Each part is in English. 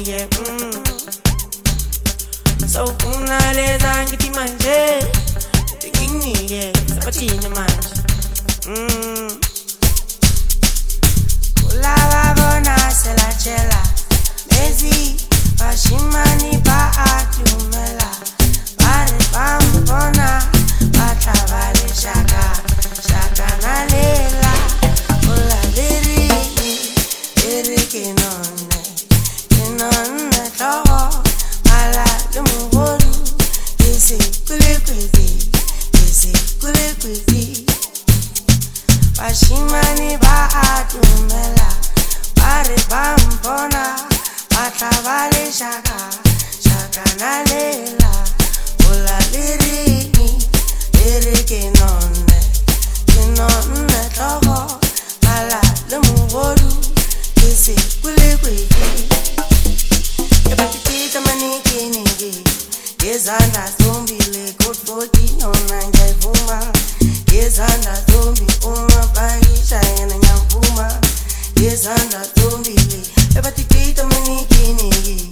nginike so ufuna leza ngithi manje nginike sabathini manje ulaba bona selachela mezi bashimani ba atumela bare bambona batlabale shaka nalela ola liri kinone toho ala lumuru isi kulikwezi bashimani ba atumela bare bambona batlabale shaka nalela ola liri kinone toho ala lumuru isi kulikwezi ebatipita manikinigi gezanda zombile good 14 onanga ivuma gezanda zombi uma bagisha yana nyavuma gezanda zombile ebatipita manikinigi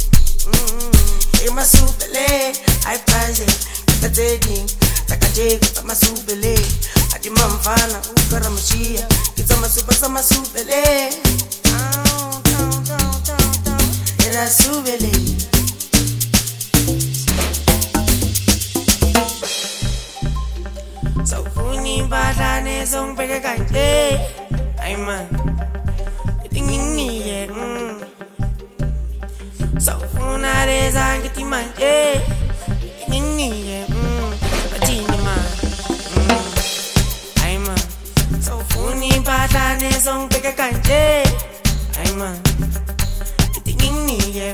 emasupele aipaze katedi takajeka tamasupele adimamfana ukaramashia kitsamasupa samasupele era subele so funi badane song peke kanje ay man itinginniye so funa reza ngiti manje itinginniye batini man ay man so funi badane song peke kanje ay man nginike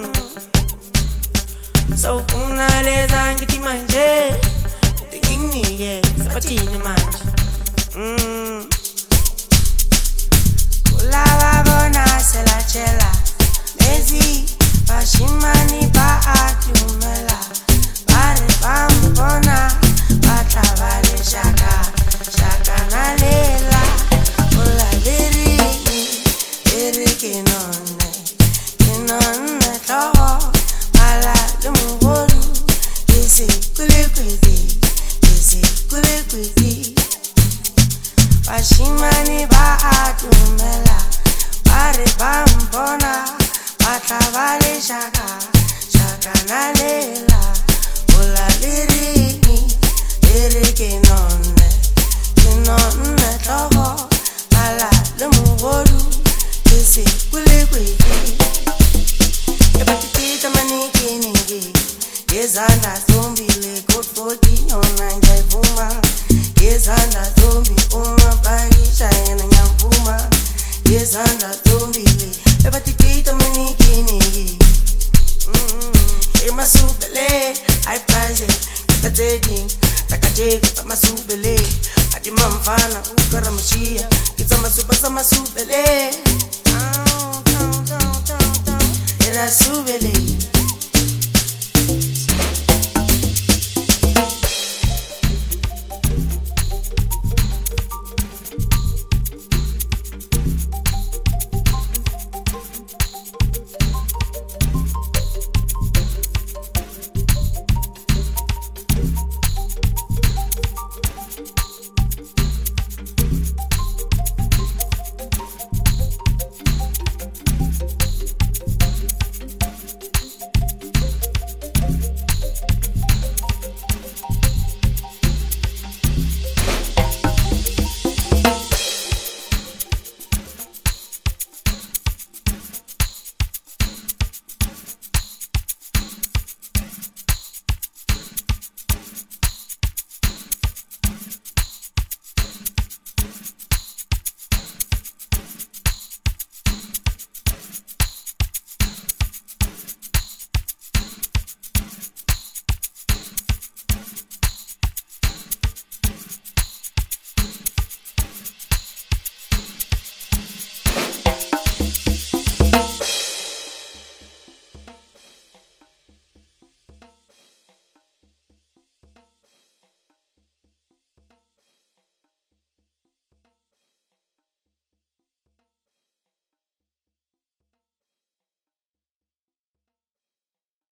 so ufuna leza ngithi manje nginike sabathini manje ulaba bona selachela mezi bashimani ba atumela bare bambona batlabale shaka nalela ola liri kinone toho ala lumuru isi kulikwezi bashimani ba atumela bare bambona batlabale shaka nalela ola liri kinone toho ala lumuru isi kulikwezi ebatipita manikinigi gezanda zombile good 14 onanga ivuma gezanda zombi uma bagisha yana nyavuma gezanda zombile